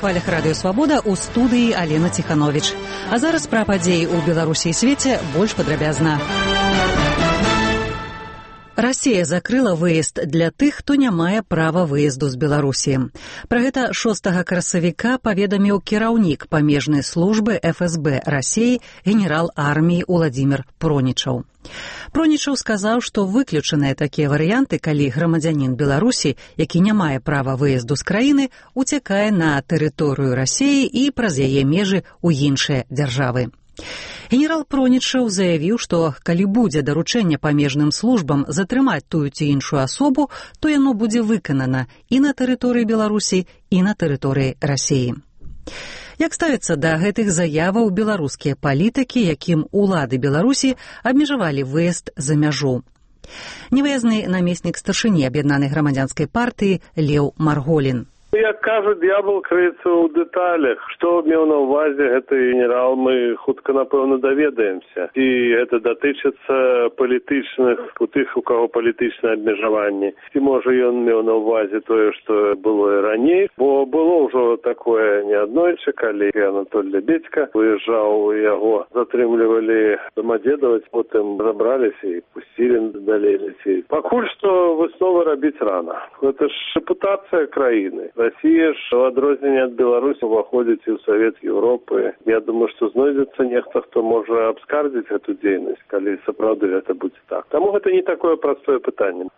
хвалях Радыё Свабода, у студыі Алена Ціхановіч. А зараз пра падзеі ў Беларусі і свеце больш падрабязна. Расія закрыла выезд для тых, хто не мае права выезду з Беларусі. Пра гэта 6 красавіка паведаміў кіраўнік памежнай службы ФСБ Расіі генерал арміі Уладзімір Пронічаў. Пронічаў сказаў, што выключаныя такія варыянты, калі грамадзянін Беларусі, які не мае права выезду з краіны, уцякае на тэрыторыю Расіі і праз яе межы ў іншыя дзяржавы. Генерал Пронічаў заявіў, што калі будзе даручэнне памежным службам затрымаць тую ці іншую асобу, то яно будзе выканана і на тэрыторыі Беларусі, і на тэрыторыі Расіі. Як ставяцца да гэтых заяваў беларускія палітыкі, якім улады Беларусі абмежавалі выезд за мяжу? Невыязны намеснік старшыні аб'яднанай грамадзянскай партыі Леў Марголін. Як кажуць, д'ябал крыецца ў дэталях. Што меў на ўвазе гэты генерал, мы хутка, напэўна, даведаемся. І гэта датычыцца палітычных, у тых, у каго палітычнае абмежаванне. Ці, можа, ён меў на ўвазе тое, што было і раней, бо было ўжо такое неаднойчы, калі Анатоль Лебедзька выязджаў, яго затрымлівалі Домодедово, потым забраліся і пусцілі далей лецець. Пакуль што высновы рабіць рана. Гэта ж рэпутацыя краіны. Расія ж, у адрозненне ад Беларусі, уваходзіць і ў Савет Еўропы. Я думаю, што знойдзецца нехта, хто можа абскардзіць гэту дзейнасць, калі сапраўды гэта будзе так. Таму гэта не такое простое пытанне.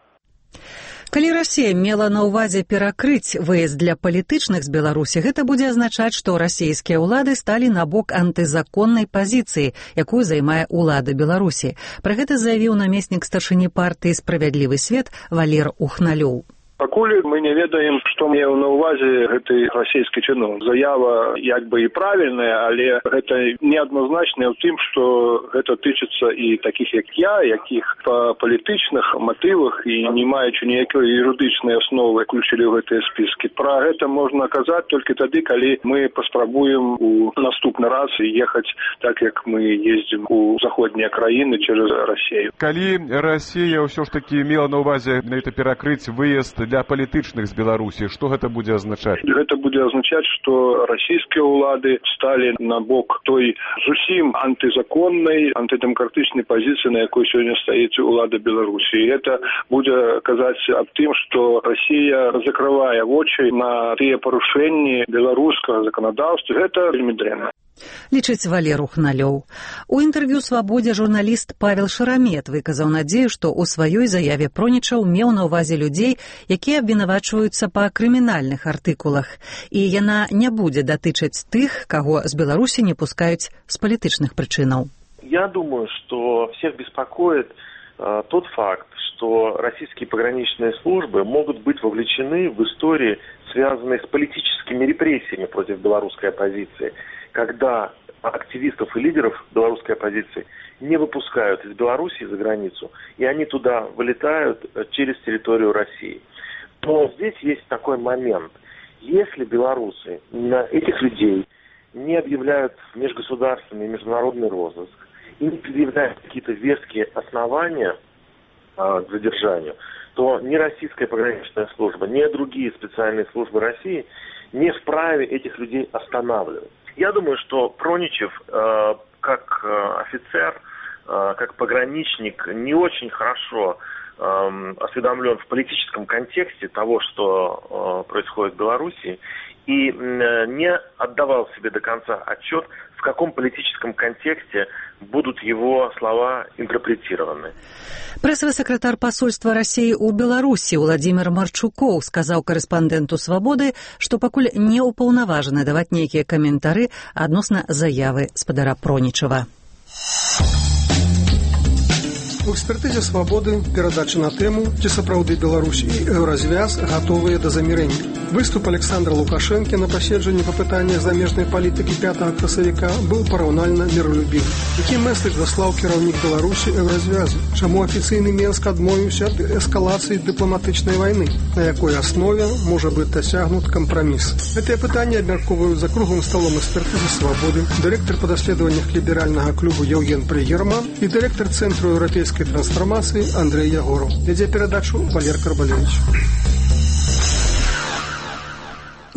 Калі Расія мела на ўвазе перакрыць выезд для палітычных з Беларусі, гэта будзе азначаць, што расійскія ўлады сталі на бок антызаконнай пазіцыі, якую займае ўлада Беларусі. Пра гэта заявіў намеснік старшыні партыі «Справядлівы свет» Валер Ухналёў. Пакуль мы не ведаем, што меў на ўвазе гэты расійскі чыноўнік. Заява як бы і правільная, але гэта неадназначная ў тым, што гэта тычыцца і такіх, як я, якіх па палітычных матывах і не маючы ніякой юрыдычнай асновы включылі ў гэтыя спіскі. Пра гэта можна казаць толькі тады, калі мы паспрабуем у наступны раз ехаць так, як мы ездзім у заходнія краіны через Расію. Калі Расія ўсё ж такі мела на ўвазе перакрыць выезд для палітычных з Беларусі, што гэта будзе азначаць? Гэта будзе азначаць, што расійскія ўлады сталі на бок той зусім антызаконнай, антыдэмакратычнай пазіцыі, на якой сёння стаіць улада Беларусі. І гэта будзе казаць аб тым, што Расія закрывае вочы на тыя парушэнні беларускага заканадаўства. Гэта вельмі дрэнна. Лічыць Валер Ухналёў. У інтэрв'ю «Свабодзе» журналіст Павел Шарамет выказаў надзею, што ў сваёй заяве Пронічаў меў на ўвазе людзей, якія абвінавачваюцца па крымінальных артыкулах, і яна не будзе датычыць тых, каго з Беларусі не пускаюць з палітычных прычынаў. Я думаю, что всех беспокоит тот факт, что российские пограничные службы могут быть вовлечены в истории, связанные с политическими репрессиями против белорусской оппозиции, когда активистов и лидеров белорусской оппозиции не выпускают из Беларуси за границу, и они туда вылетают через территорию России. Но здесь есть такой момент. Если белорусы этих людей не объявляют в межгосударственный и международный розыск и не предъявляют какие-то веские основания к задержанию, то ни российская пограничная служба, ни другие специальные службы России не вправе этих людей останавливать. Я думаю, что Проничев, как офицер, как пограничник, не очень хорошо осведомлен в политическом контексте того, что происходит в Беларуси, и не отдавал себе до конца отчет, в каком политическом контексте будут его слова интерпретированы. Прэсавы сакратар пасольства Расіі ў Беларусі Уладзімір Марчукоў сказаў карэспандэнту «Свабоды», што пакуль не ўпаўнаважаны даваць нейкія каментары адносна заявы спадара Пронічава. У экспертызе «Свабоды» перадача на тэму, ці сапраўды Беларусь і Еўразвяз гатовыя да замірэння. Выступ Александра Лукашэнкі на паседжанні па пытаннях замежнай палітыкі 5 красавіка быў параўнальна міралюбівы. Які месседж даслаў кіраўнік Беларусі Еўразвязу? Чаму афіцыйны Менск адмовіўся ад эскалацыі дыпламатычнай вайны? На якой аснове можа быць дасягнут кампраміс? Гэтыя пытанні абмяркоўваюць за круглым сталом экспертызы «Свабоды», дырэктар па даследаваннях ліберальнага клубу Еўген Прыгерман і дырэктар Цэнтру еўрапейскай трансформацыі Андрэй Ягораў. Вядзе перадачу Валер Карбалевіч.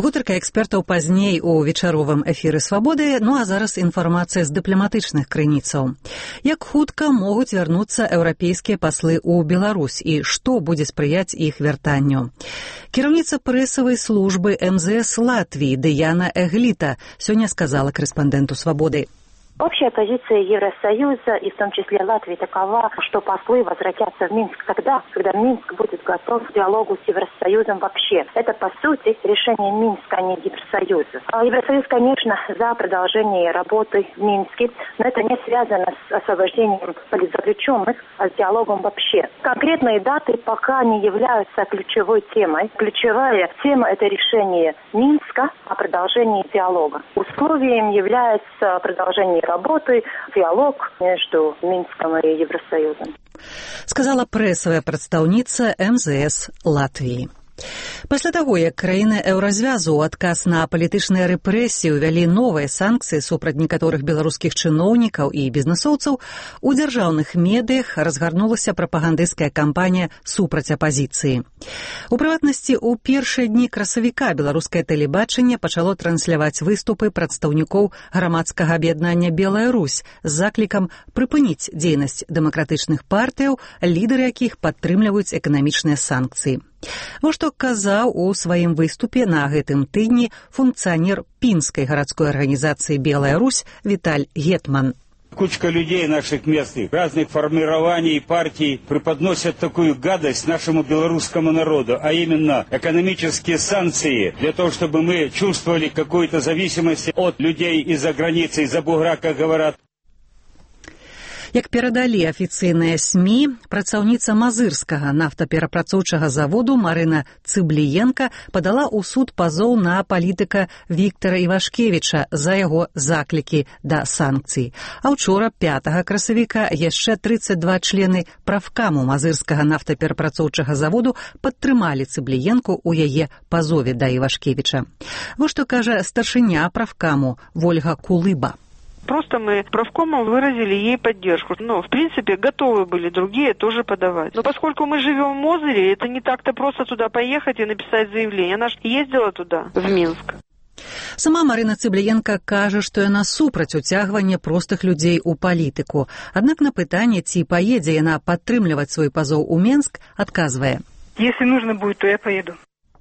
Гутарка экспертаў пазней у вечаровым эфіры «Свабоды», ну а зараз інфармацыя з дыпламатычных крыніцаў. Як хутка могуць вярнуцца еўрапейскія паслы ў Беларусь і што будзе спрыяць іх вяртанню? Кіраўніца прэсавай службы МЗС Латвии Даяна Эглита сёння сказала корэспандэнту «Свободы». Общая позиция Евросоюза и в том числе Латвии такова, что послы возвратятся в Минск тогда, когда Минск будет готов к диалогу с Евросоюзом вообще. Это, по сути, решение Минска, а не Евросоюза. Евросоюз, конечно, за продолжение работы в Минске, но это не связано с освобождением политзаключенных, а с диалогом вообще. Конкретные даты пока не являются ключевой темой. Ключевая тема – это решение Минска о продолжении диалога. Условием является продолжение работы, диалог между Минском и Евросоюзом. Сказала прэсавая прадстаўніца МЗС Латвии. Пасля таго, як краіны еўразвязу ў адказ на палітычныя рэпрэсіі ўвялі новыя санкцыі супраць некаторых беларускіх чыноўнікаў і бізнэсоўцаў, у дзяржаўных медыях разгарнулася прапагандысцкая кампанія супраць апазіцыі. У прыватнасці, у першыя дні красавіка беларускае тэлебачанне пачало трансляваць выступы прадстаўнікоў грамадскага аб'яднання «Белая Русь» з заклікам прыпыніць дзейнасць дэмакратычных партыяў, лідары якіх падтрымліваюць эканамічныя санкцыі. Вось што казаў у сваім выступе на гэтым тыдні функцыянер пінскай гарадской арганізацыі «Белая Русь» Віталь Гетман. Кучка людей наших местных, разных формирований и партий преподносят такую гадость нашему белорусскому народу, а именно экономические санкции, для того, чтобы мы чувствовали какую-то зависимость от людей из-за границы, из-за бугра, как говорят. Як перадалі афіцыйныя СМІ, працаўніца мазырскага нафтаперапрацоўчага заводу Марына Цыбліенка падала ў суд пазоў на палітыка Віктара Івашкевіча за яго заклікі да санкцый. А ўчора, 5 красавіка, яшчэ 32 члены правкаму мазырскага нафтаперапрацоўчага заводу падтрымалі Цыбліенку ў яе пазове да Івашкевіча. Вось што кажа старшыня правкаму Вольга Кулыба. Просто мы правкомом выразили ей поддержку. Но, в принципе, готовы были другие тоже подавать. Но поскольку мы живем в Мозыре, это не так-то просто туда поехать и написать заявление. Она же ездила туда, в Минск. Сама Марына Цыбліенка кажа, што яна супраць уцягвання простых людзей у палітыку. Аднак на пытанне, ці паедзе яна падтрымліваць свой пазоў у Мінск, адказвае. Если нужно будет, то я поеду.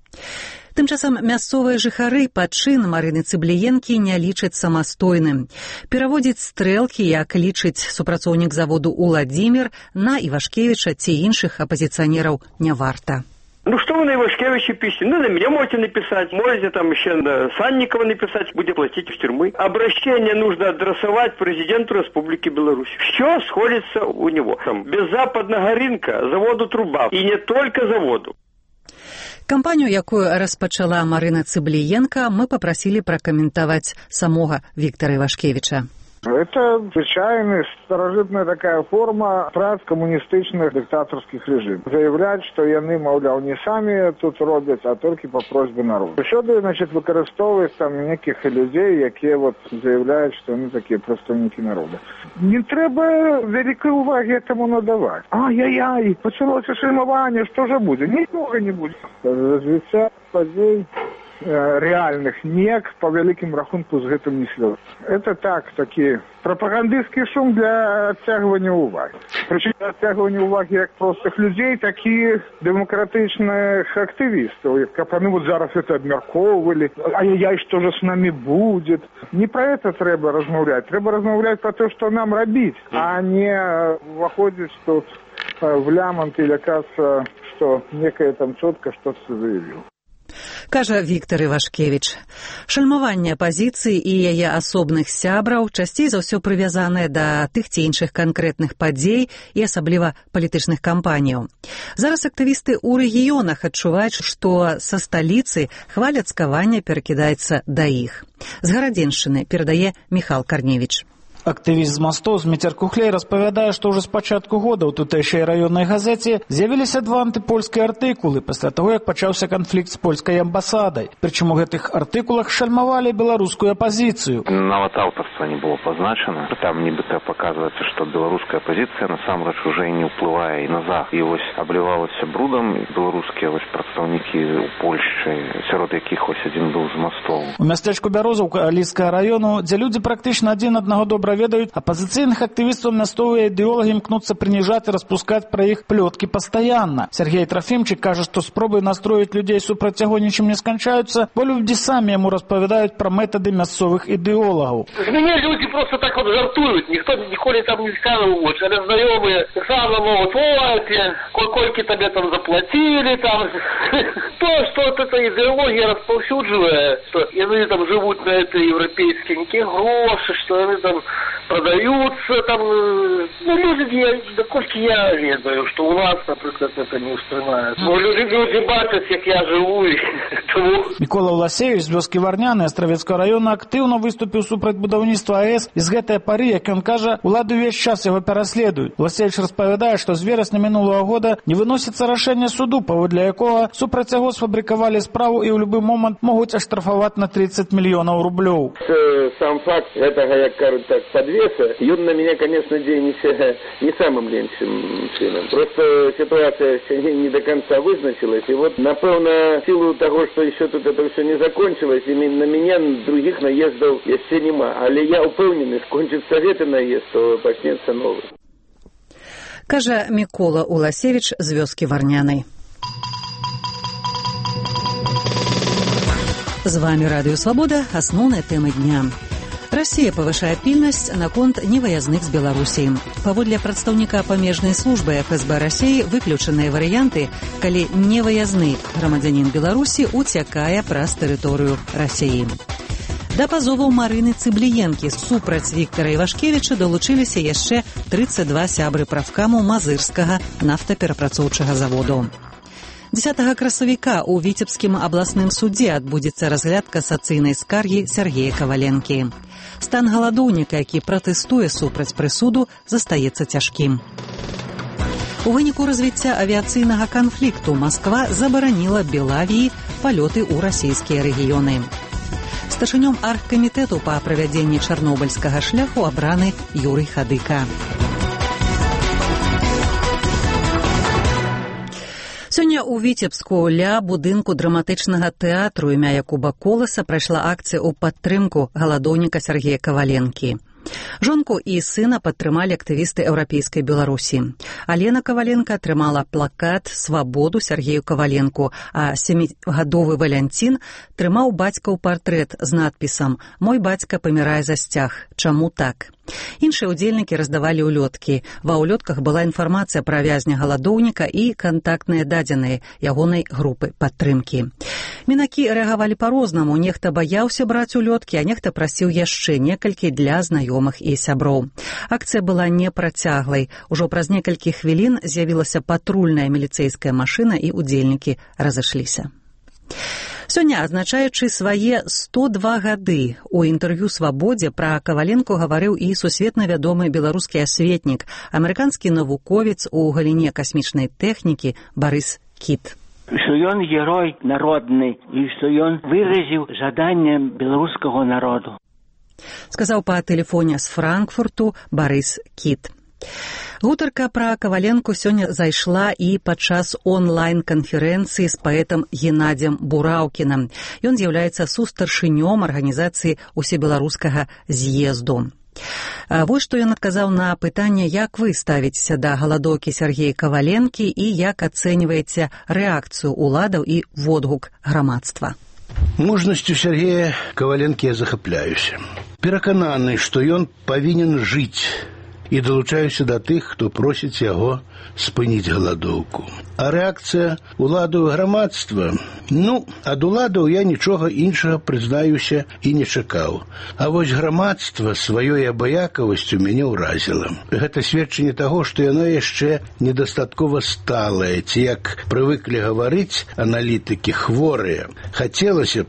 Тым часам мясцовыя жыхары пачин Марыны Цыбліенкі не лічаць самастойным. Пераводзіць стрэлкі, як лічыць супрацоўнік заводу Уладзімір, на Івашкевіча ці іншых апазіцыянераў не варта. Ну что вы на Ивашкевича пишете? Ну на меня можете написать, можете там еще на Санникова написать, будете платить в тюрьмы. Обращение нужно адресовать президенту Республики Беларусь. Все сходится у него. Там, без западного рынка заводу труба. И не только заводу. Кампанію, якую распачала Марына Цыбліенка, мы попросили прокомментовать самого Виктора Ивашкевича. Это звычайная старажытная такая форма прац камуністычных дыктатарскіх рэжымаў. Заявляць, што яны, маўляў, не самі тут робяць, а толькі па просьбе народа. Усюды, значит, выкарыстоўваюць там некіх людзей, якія вот заявляюць, што яны такія прадстаўнікі народа. Не трэба вялікай увагі этому надаваць. Ай-яй-яй, пачалося шельмаванне, што ж будзе? Нічога не будзе. Развіцця падзей реальных нек по вялікім рахунку з гэтым не слёз. Это так, такі прапагандысцкі шум для адцягвання ўвагі. Прычым адцягвання ўвагі як простых людзей, так і дэмакратычных актывістаў. Каб яны вот зараз это абмяркоўвалі, ай-яй, што ж с нами будет. Не про это трэба размаўляць. Трэба размаўляць про то, што нам рабіць, а не выходзіць тут в лямант і лякацца, што некая там чётка што-то заявіў. Кажа Віктар Івашкевіч. Шальмаванне апазіцыі і яе асобных сябраў часцей за ўсё прывязанае да тых ці іншых канкрэтных падзей і асабліва палітычных кампаніяў. Зараз актывісты ў рэгіёнах адчуваюць, што са сталіцы хваля цкавання перакідаецца да іх. З Гарадзеншчыны перадае Міхал Карневіч. Актывіст з Мастоў Зміцер Кухлей распавядае, што ўжо з пачатку года ў тутэйшай раённай газеце з'явіліся 2 антыпольскія артыкулы пасля таго, як пачаўся канфлікт з польскай амбасадай. Прычым у гэтых артыкулах шальмавалі беларускую апазіцыю. Нават аўтарства не было пазначана. Там нібыта паказваецца, што беларуская апазіцыя насамрэч уже і не ўплывае і на захад. І вось аблівалася брудам беларускія прадстаўнікі ў Польшчы, сярод якіх вось адзін быў з Мастоў. У мястэчку Бярозаўка Алійскага раёну, дзе людзі практычна адзін аднаго добра ведаюць, апазіцыйных актывістаў мясцовыя ідэолагі імкнуцца прыніжаць і распускаць пра іх плёткі пастаянна. Сергей Трофімчык кажа, што спробы настроіць людзей супраць яго нічым не сканчаюцца, бо людзі самі яму распавядаюць пра метады мясцовых ідэолагаў. З мяне людзі просто так вот жартуюць, ніхто ніколі там не сказаў, але знаёмыя таксама могуць, колькі табе там заплатілі, там, то, што эта ідэологія распаўсюджвае, што яны там жывуць на этой еўрапейскія нейкія грошы, што яны там продаются, там, ну, люди, докольки я ведаю, что у нас, например, это не устраивается. Но люди бачат, як я живу, и тому... Микола Власевич з вёскі Варняны Астравецкага района актыўна выступіў супраць будаўніцтва АЭС, і з гэтай пары, як ён кажа, улады ўвесь час яго пераследуюць. Власевич распавядае, што з верасня мінулага года не выносіцца рашэнне суду, паводле якога супраць яго сфабрыкавалі справу і ў любы момант могуць аштрафаваць на 30 мільёнаў рублёў. Сам факт гэтага, як кажуть, так, подвеса, ён на меня, конечно, дзейнічае не самым лепшым чынам. Просто ситуация не до конца вызначилась, и вот, напэўна, в силу того, что еще тут это все не закончилось, и на меня других наездов яшчэ нема. Але я упэўнены, скончится гэты наезд, то пачнецца новы. Кажа Мікола Уласевич з вёскі Варнянай. З вами Радыё Свабода. Асноўныя тэмы дня. Россия павышае пільнасць наконт невыязных з Беларусі. Паводле прадстаўніка памежнай службы ФСБ России выключаныя варыянты, калі невыязны грамадзянін Беларусі уцякае праз тэрыторыю России. Да пазоваў Марыны Цыбліенкі супраць Віктара Івашкевіча далучыліся яшчэ 32 сябры правкаму Мазырскага нафтаперапрацоўчага заводу. 10 красавіка ў Віцебскім абласным судзе адбудзецца разгляд касацыйнай скаргі Сергея Каваленкі. Стан галадоўніка, які пратэстуе супраць прысуду, застаецца цяжкім. У выніку развіцця авіяцыйнага канфлікту Масква забараніла Белавіі палёты ў расійскія рэгіёны. Старшынём аргкамітэту па правядзенні чарнобыльскага шляху абраны Юрый Хадыка. Сёння ў Віцебску ля будынку драматычнага тэатру імя Якуба Коласа прайшла акцыя ў падтрымку галадоўніка Сергея Каваленкі. Жонку і сына падтрымалі актывісты Еўрапейскай Беларусі. Алена Каваленка атрымала плакат «Свабоду Сергею Каваленку», а 7гадовы Валянцін трымаў бацькаў партрэт з надпісам «Мой бацька памірае за сцяг. Чаму так?». Іншыя ўдзельнікі раздавалі ўлёткі. Ва ўлётках была інфармацыя пра вязня галадоўніка і кантактныя дадзеныя ягонай групы падтрымкі. Мінакі рэагавалі па-рознаму. Нехта баяўся браць улёткі, а нехта прасіў яшчэ некалькі для знаёмых і сяброў. Акцыя была непрацяглай. Ужо праз некалькі хвілін з'явілася патрульная міліцэйская машына і ўдзельнікі разышліся. Сёння, адзначаючы свае 102 гады, у інтэрв'ю «Свабодзе» пра Каваленку гаварыў і сусветна вядомы беларускі асветнік, амерыканскі навуковец у галіне касмічнай тэхнікі Барыс Кіт. Што ён герой народны і што ён выразіў жаданнем беларускага народу. Сказаў па тэлефоне з Франкфурту Барыс Кіт. Гутарка пра Каваленку сёння зайшла і падчас онлайн-канферэнцыі з паэтам Геннадзем Бураўкінам. Ён з'яўляецца сустаршынём арганізацыі усебеларускага з'езду. Вось што ён адказаў на пытанне, як вы ставіцеся да галадоўкі Сергея Каваленкі і як ацэньваеце рэакцыю ўладаў і водгук грамадства. Мужнасцю Сергея Каваленкі я захапляюся. Перакананы, што ён павінен жыць, і далучаюся да тых, хто просіць яго спыніць галадоўку. А рэакцыя уладаў і грамадства? Ад уладаў я нічога іншага, прызнаюся, і не чакаў. А вось грамадства сваёй абыякавасцю мяне ўразіла. Гэта сведчанне таго, што яно яшчэ недастаткова сталае, ці, як прывыклі гаварыць аналітыкі, хворыя. Хацелася б,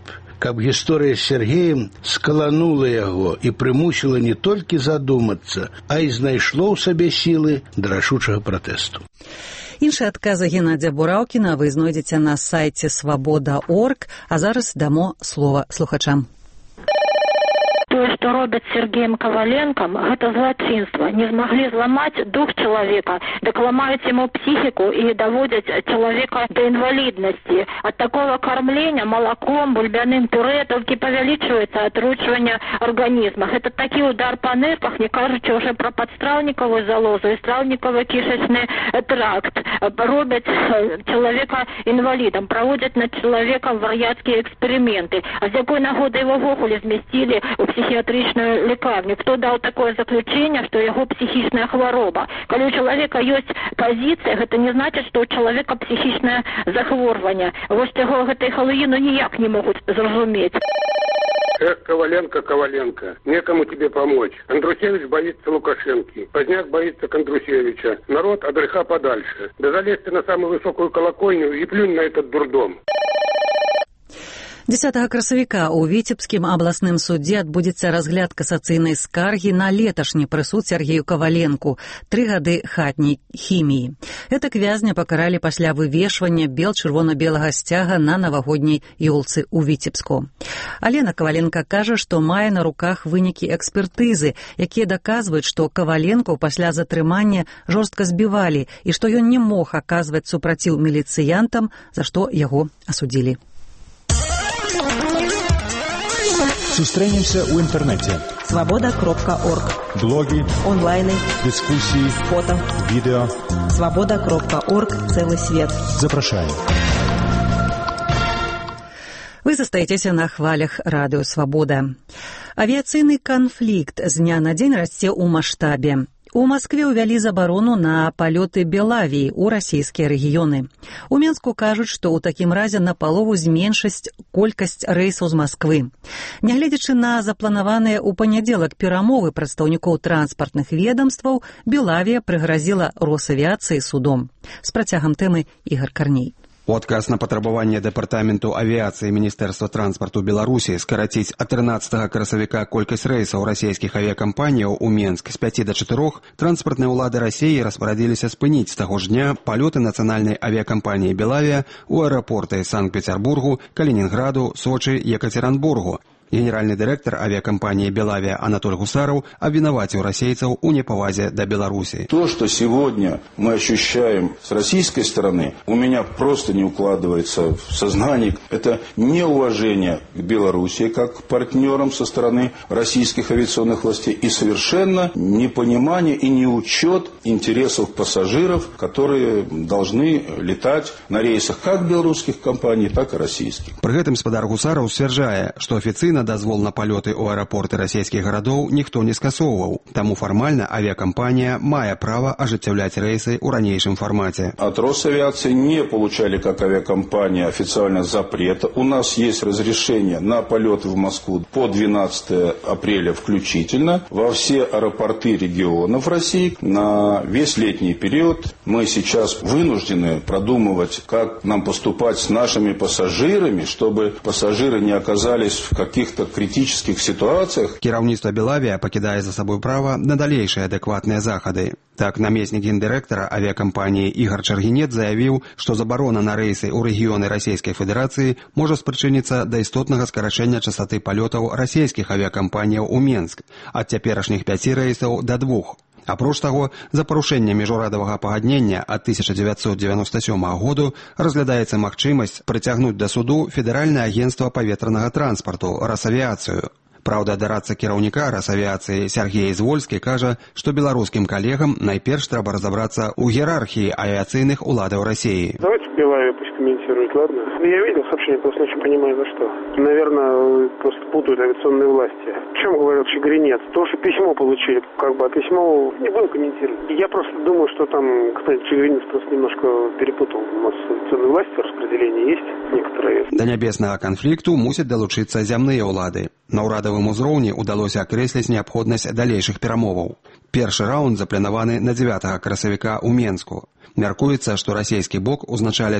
каб гісторыя з Сергеем скаланула яго і прымусіла не толькі задумацца, а і знайшло ў сабе сілы да рашучага пратэсту. Іншыя адказы Геннадзя Бураўкіна вы знойдзеце на сайце свабода.орг, а зараз дамо слова слухачам. То, что робят с Сергеем Коваленком, это злочинство. Не смогли сломать дух человека, так ломают ему психику и доводят человека до инвалидности. От такого кормления молоком, бульбяным пюре только повеличивается отручивание организма. Это такой удар по нервам, не кажется уже про подстралниковую залозу и стралниковый кишечный тракт. Робят человека инвалидом, проводят над человеком вар'яцкие эксперименты. А с какой нагоды его в охуле сместили в психиатричную лекарню? Кто дал такое заключение, что его психичная хвороба? Когда у человека есть позиция, это не значит, что у человека психичное захворвание. Вот его этой халуину никак не могут зразуметь. Эх, Коваленко, некому тебе помочь. Андрусевич боится Лукашенки, Поздняк боится Кондрусевича. Народ от греха подальше. Да залезьте на самую высокую колокольню и плюнь на этот дурдом. 10 красавіка ў Віцебскім абласным судзе адбудзецца разгляд касацыйнай скаргі на леташні прысуд Сергею Коваленку 3 гады хатняй хіміі. Гэтак вязня пакаралі пасля вывешвання бел-чырвона-белага сцяга на навагодняй ёлцы ў Віцебску. Алена Коваленка кажа, што мае на руках вынікі экспертызы, якія даказваюць, што Коваленку пасля затрымання жорстка збівалі і што ён не мог аказваць супраціў міліцыянтам, за што яго асудзілі. Сустрэнемся ў інтэрнэце. Свобода.орг. Блоги, онлайны, дискуссии, фото, видео. Свобода.орг. Целый свет. Запрашаем. Вы застаецеся на хвалях радыё «Свабода». Авіяцыйны канфлікт з дня на дзень расце ў маштабе. У Маскве ўвялі забарону на палёты Белавіі ў расійскія рэгіёны. У Менску кажуць, што ў такім разе напалову зменшыць колькасць рэйсаў з Масквы. Нягледзячы на запланаваныя ў панядзелак перамовы прадстаўнікоў транспартных ведамстваў, Белавія прыгразіла Росавіяцыі судом. З працягам тэмы Ігор Карней. У адказ на патрабаванне Дэпартаменту авіяцыі Міністэрства транспарту Беларусі скараціць ад 13 красавіка колькасць рэйсаў расійскіх авіякампаніяў у Менск з 5 до 4, транспартныя ўлады Расіі распарадзіліся спыніць з таго ж дня палёты нацыянальнай авіякампаніі «Белавія» у аэрапорты Санкт-Петербургу, Калининграду, Сочи, Екатеринбургу. Генеральный директор авиакомпании «Белавия» Анатолий Гусаров обвинуватил российцев у неповазе до Беларуси. То, что сегодня мы ощущаем с российской стороны, у меня просто не укладывается в сознании. Это неуважение к Беларуси как к партнерам со стороны российских авиационных властей и совершенно непонимание и неучет интересов пассажиров, которые должны летать на рейсах как белорусских компаний, так и российских. При этом спадар Гусаров стверджае, что официально дазвол на палёты ў аэрапорты расійскіх гарадоў ніхто не скасоўваў. Таму фармальна авиакомпания мае право ажыццяўляць рейсы ў ранейшым формате. От Росавиации не получали как авиакомпания официально запрета. У нас есть разрешение на полеты в Москву по 12 апреля включительно во все аэропорты регионов России на весь летний период. Мы сейчас вынуждены продумывать, как нам поступать с нашими пассажирами, чтобы пассажиры не оказались в каких-то критических ситуациях. Кіраўніцтва «Белавія» пакідае за сабой права на далейшыя адэкватныя захады. Так, намеснік гендырэктара авиакомпании Игорь Чаргинец заявіў, што забарона на рэйсы ў рэгіёны Расійскай Федэрацыі можа спрычыніцца да істотнага скарачэння частоты палётаў расійскіх авиакомпаніяў у Менск ад цяперашніх 5 рэйсаў да 2. Апроч таго, за парушэнне міжнароднага пагаднення ад 1997 году разглядаецца магчымасць прыцягнуць да суду Федэральнае агенцтва паветранага транспарту «Росавіяцыю». Праўда, дарадца кіраўніка Росавіяцыі Сергей Звольскі кажа, што беларускім калегам найперш трэба разабрацца ў иерархии авиационных уладов России. Давайте Белавия пусть комментирует, ладно? Я видел сообщение, просто не очень понимаю, за что. Наверное, просто путают авиационные власти. О чем говорил Чигринец? То, что письмо получили, а письмо не буду комментировать. Я просто думаю, что там господин Чигринец просто немножко перепутал. У нас авиационные власти, распределение есть некоторые. До нябеснага канфлікту мусяць далучыцца зямныя ўлады. На ўрадавым узроўні ўдалося акрэсліць неабходнасць далейшых перамоваў. Першы раунд запланаваны на 9 красавіка ў Менску. Мяркуецца, што расійскі бок узначаляць намеснік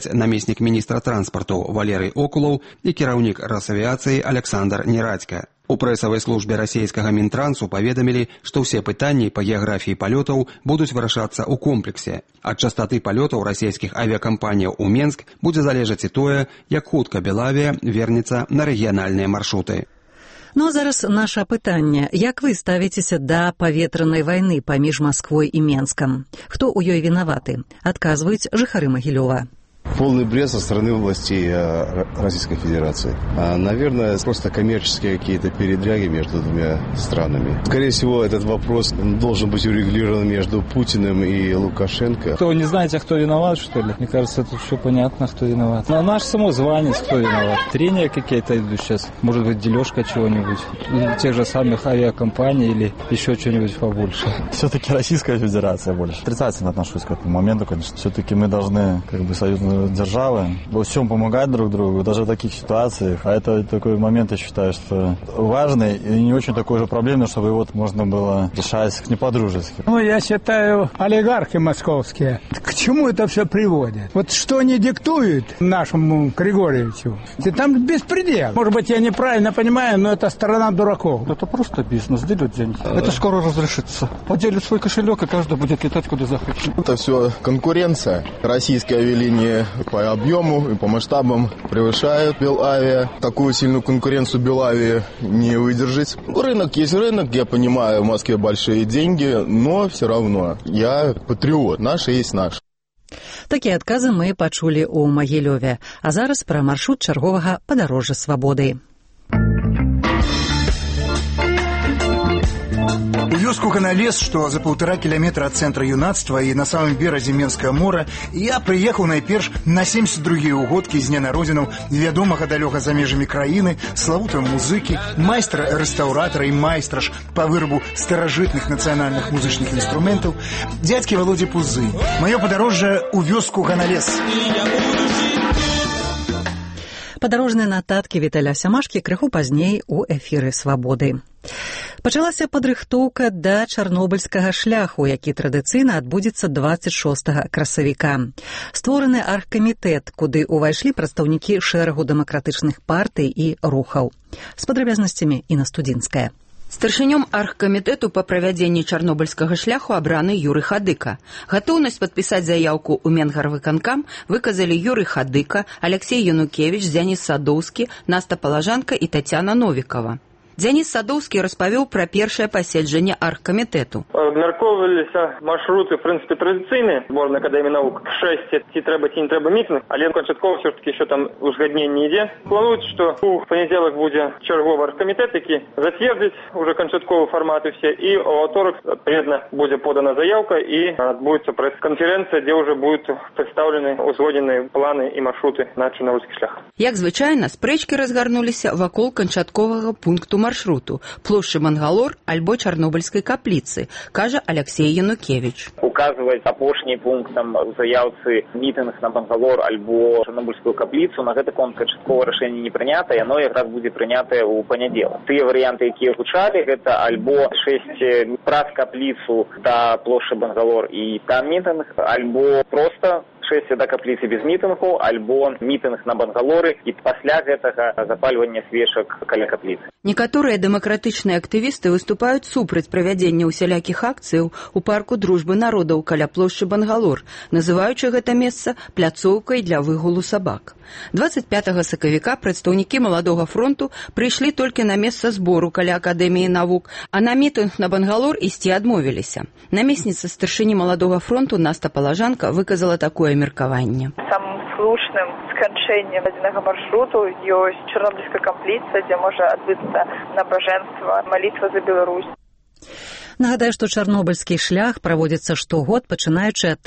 намеснік міністра транспарту Валерый Окулаў і кіраўнік Росавіяцыі Александр Нерадзька. У прэсавай службе расійскага Мінтрансу паведамілі, што ўсе пытанні па геаграфіі палётаў будуць вырашацца ў комплексе. Ад частоты палётаў расійскіх авіякампаніяў у Менск будзе залежаць і тое, як хутка Белавія вернецца на рэгіянальныя маршруты. Ну а зараз наша пытанне. Як вы ставіцеся да паветранай вайны паміж Масквой і Менскам? Хто ў ёй вінаваты? Адказваюць жыхары Магілёва. Полный бред со стороны властей Российской Федерации. Наверное, просто коммерческие какие-то передряги между двумя странами. Скорее всего, этот вопрос должен быть урегулирован между Путиным и Лукашенко. Кто не знаете, кто виноват, что ли? Мне кажется, тут все понятно, кто виноват. Но наш самозванец, кто виноват. Трения какие-то идут сейчас. Может быть, дележка чего-нибудь. Или тех же самых авиакомпаний, или еще что-нибудь побольше. Все-таки Российская Федерация больше. Отрицательно отношусь к этому моменту, конечно. Все-таки мы должны, союзные державы во всем помогать друг другу, даже в таких ситуациях. А это такой момент, я считаю, что важный и не очень такой же проблемный, чтобы его можно было решать не по-дружески. Я считаю, олигархи московские, к чему это все приводит? Вот что они диктуют нашему Григорьевичу? Там беспредел. Может быть, я неправильно понимаю, но это страна дураков. Это просто бизнес, делят деньги. Это скоро разрешится. Поделят свой кошелек, и каждый будет летать, куда захочет. Это все конкуренция. Российские авиалинии по объему и по масштабам превышают Белавиа. Такую сильную конкуренцию Белавии не выдержать. Рынок есть рынок, я понимаю, в Москве большие деньги, но все равно я патриот, наш есть наш. Такія адказы мы пачулі ў Магілёве. А зараз пра маршрут чарговага падарожжа свабоды. У вёску Каналес, что за 1,5 километра от центра юнацтва и на самом березе Менского мора, я приехал найперш на 72-й угодкі з дня народзінаў вядомага далёка за межамі краіны, славутага музыкі, майстра-рэстаўратара і майстра ж па вырабу старажытных нацыянальных музычных інструментаў, дзядзькі Володі Пузы. Маё падарожжа ў вёску Каналес. Падарожныя нататкі Віталя Сямашкі крыху пазней у эфіры «Свабоды». Пачалася падрыхтоўка да чарнобыльскага шляху, які традыцыйна адбудзецца 26 красавіка. Створаны аргкамітэт, куды ўвайшлі прадстаўнікі шэрагу дэмакратычных партый і рухаў. З падрабязнасцямі Інна Студзінская. Старшынём аргкамітэту па правядзенні чарнобыльскага шляху абраны Юрый Хадыка. Гатоўнасць падпісаць заяўку ў Менгарвыканкам выказалі Юрый Хадыка, Алексей Янукевич, Дзяніс Садоўскі, Наста Палажанка і Тацяна Новікова. Дзяніс Садоўскі распавёў пра першае паседжанне аргкамітэту. Абмяркоўваліся маршруты, в прынцыпе, традыцыйныя. Зборная акадэміі навук 6, ці трэба, ці не трэба мітынг, але канчаткова ўсё-таки еще там узгадненне ідзе. Плануюць, што у панядзелак будзе чарговы аргкамітэт, які зацвердзіць уже канчатковы фармат і все, і у аўторак, адпаведна, будзе подана заяўка і адбудзецца прэс-канферэнцыя, дзе уже будуць прадстаўлены узгодненыя планы і маршруты на чарнобыльскі шлях. Як звычайна, спрэчкі разгарнуліся вакол канчатковага пункту маршруту плошчы Мангалор альбо Чарнобыльскай капліцы, кажа Алексей Янукевич. Указваць апошні пункт там у заяўцы мітынг на Мангалор альбо Чарнобыльскую капліцу, на гэты конт канчатковае рашэнне не прынята, яно якраз будзе прынятае ў панядзелак. Тыя варыянты, якія гучалі, гэта альбо 6 праз капліцу да плошчы Мангалор і там мітынг, альбо проста 6 да капліцы без мітынгу, альбо мітынг на Бангалоры і пасля гэтага запальвання свечак каля капліцы. Некаторыя дэмакратычныя актывісты выступаюць супраць правядзення усялякіх акцыяў у парку дружбы народаў каля плошчы Бангалор, называючы гэта месца пляцоўкай для выгулу сабак. 25 сакавіка прадстаўнікі Маладога фронту прыйшлі толькі на месца збору каля Акадэміі навук, а на мітынг на Бангалор ісці адмовіліся. Намесніца старшыні Маладога фронту Наста Палажанка выказала такое меркаванне. Самым слушным сканчэннем адзінага маршруту ёсць Чарнобыльская капліца, дзе можа адбыцца набажэнства, малітва за Беларусь. Нагадаю, што чарнобыльскі шлях праводзіцца штогод, пачынаючы ад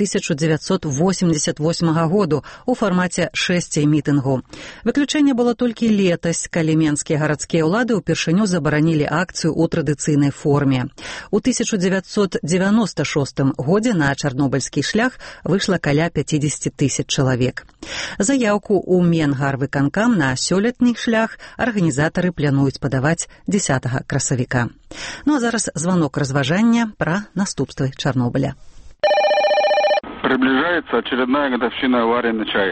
1988 году у фармаце 6 мітынгу. Выключэнне было толькі летась, калі менскія гарадскія ўлады ўпершыню забаранілі акцыю ў традыцыйнай форме. У 1996 годзе на чарнобыльскі шлях выйшла каля 50 000 чалавек. Заяўку ў Менгарвыканкам на сёлетні шлях арганізатары плануюць падаваць 10 красавіка. Ну а зараз звонок разважання про наступствы Чернобыля. Приближается очередная годовщина аварии на ЧАЭС.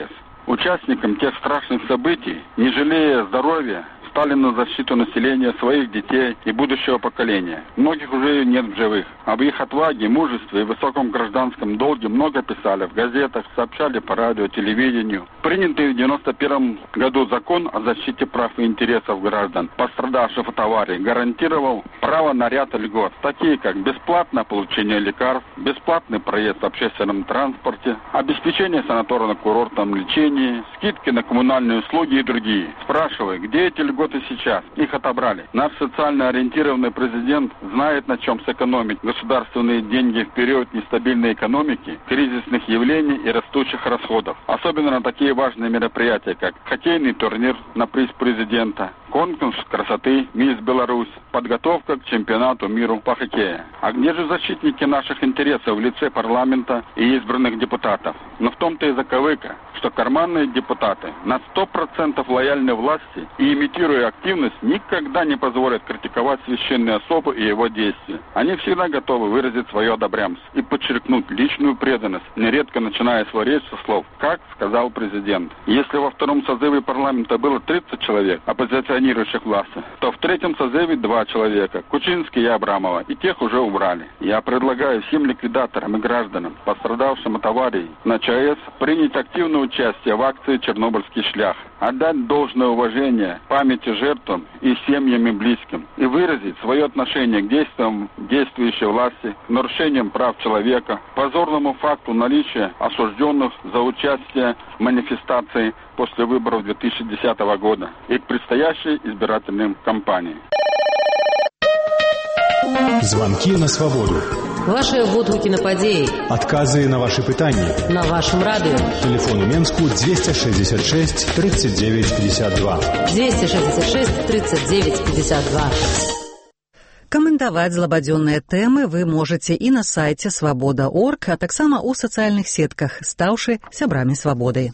участникам тех страшных событий, не жалея здоровья, стали на защиту населения, своих детей и будущего поколения. Многих уже нет в живых. Об их отваге, мужестве и высоком гражданском долге много писали в газетах, сообщали по радио, телевидению. Принятый в 1991 году закон о защите прав и интересов граждан, пострадавших от аварий, гарантировал право на ряд льгот, такие как бесплатное получение лекарств, бесплатный проезд в общественном транспорте, обеспечение санаторно-курортном лечении, скидки на коммунальные услуги и другие. Спрашиваю, где эти льготы сейчас? Их отобрали. Наш социально ориентированный президент знает, на чем сэкономить государственные деньги в период нестабильной экономики, кризисных явлений и растущих расходов. Особенно на такие важные мероприятия, как хоккейный турнир на приз президента, конкурс красоты «Мисс Беларусь», подготовка к чемпионату мира по хоккею. А где же защитники наших интересов в лице парламента и избранных депутатов? Но в том-то и заковыка, что карманные депутаты на 100% лояльны власти и, имитируя активность, никогда не позволят критиковать священные особы и его действия. Они всегда готовы выразить свое одобрямство и подчеркнуть личную преданность, нередко начиная свою речь со слов «как сказал президент». Если во втором созыве парламента было 30 человек, оппозиционирующих власти, то в третьем созыве 2 человека, Кучинский и Абрамова, и тех уже убрали. Я предлагаю всем ликвидаторам и гражданам, пострадавшим от аварии на ЧАЭС, принять активное участие в акции «Чернобыльский шлях», отдать должное уважение памяти жертвам и семьям и близким и выразить свое отношение к действиям действующей власти, к нарушениям прав человека, позорному факту наличия осужденных за участие в манифестации после выборов 2010 года и к предстоящей избирательной кампании. Звонки на свободу. Ваши водгукі на падзеі. Адказы на ваши пытанні. На вашым радыё. Телефон у Менску 266 39 52. 266 39 52. Каментаваць злабадзённыя тэмы вы можаце і на сайце свабода.орг, а таксама ў сацыяльных сетках, стаўшы сябрамі свабоды.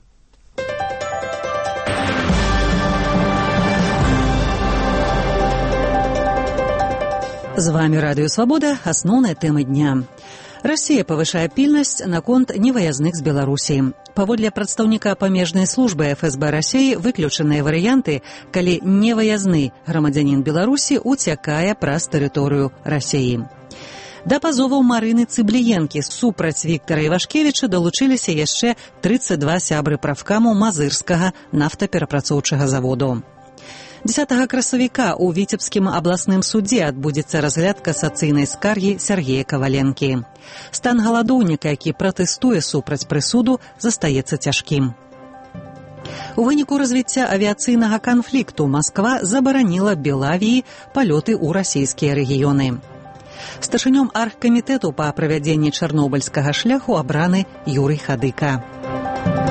З вами Радыё Свабода, асноўная тэма дня. Расія павышае пільнасць наконт невыязных з Беларусі. Паводле прадстаўніка памежнай службы ФСБ Расіі выключаныя варыянты, калі невыязны грамадзянін Беларусі уцякае праз тэрыторыю Расіі. Да пазоваў Марыны Цыбліенкі супраць Віктара Івашкевіча далучыліся яшчэ 32 сябры правкаму Мазырскага нафтаперапрацоўчага заводу. 10 красавіка ў Віцебскім абласным судзе адбудзецца разгляд касацыйнай скаргі Сергея Каваленкі. Стан галадоўніка, які пратэстуе супраць прысуду, застаецца цяжкім. У выніку развіцця авіяцыйнага канфлікту Масква забараніла Белавіі палёты ў расійскія рэгіёны. Старшынём аргкамітэту па правядзенні чарнобыльскага шляху абраны Юрый Хадыка.